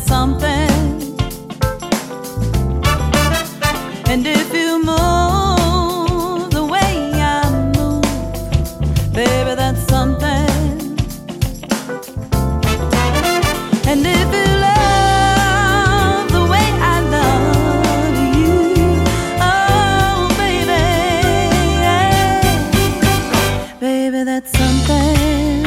something. And if you move the way I move, baby, that's something. And if you love the way I love you, oh baby, baby, that's something.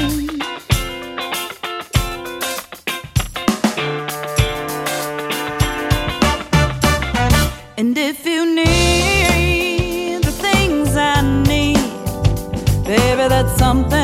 And if you need the things I need, baby, that's something.